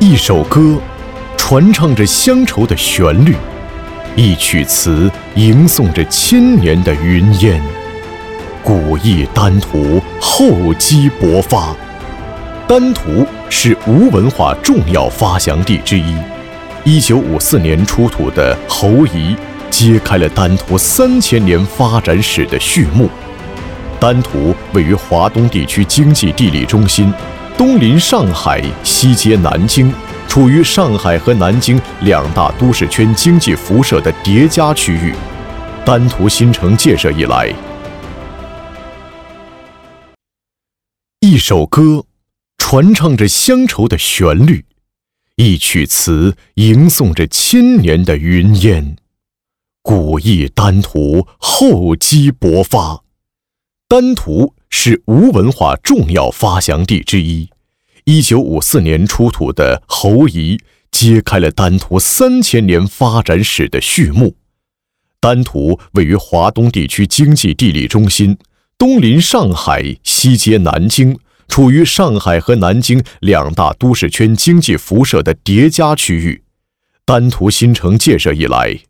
一首歌，传唱着乡愁的旋律；一曲词，吟诵着千年的云烟。古意丹徒，厚积薄发。丹徒是吴文化重要发祥地之一。1954年出土的侯遗，揭开了丹徒3000年发展史的序幕。丹徒位于华东地区经济地理中心，东临上海，西接南京，处于上海和南京两大都市圈经济辐射的叠加区域。丹徒新城建设以来，一首歌，传唱着乡愁的旋律；一曲词，吟诵着千年的云烟。古意丹徒，厚积薄发。丹徒是吴文化重要发祥地之一。1954年出土的侯遗，揭开了丹徒3000年发展史的序幕。丹徒位于华东地区经济地理中心，东临上海，西接南京，处于上海和南京两大都市圈经济辐射的叠加区域。丹徒新城建设以来，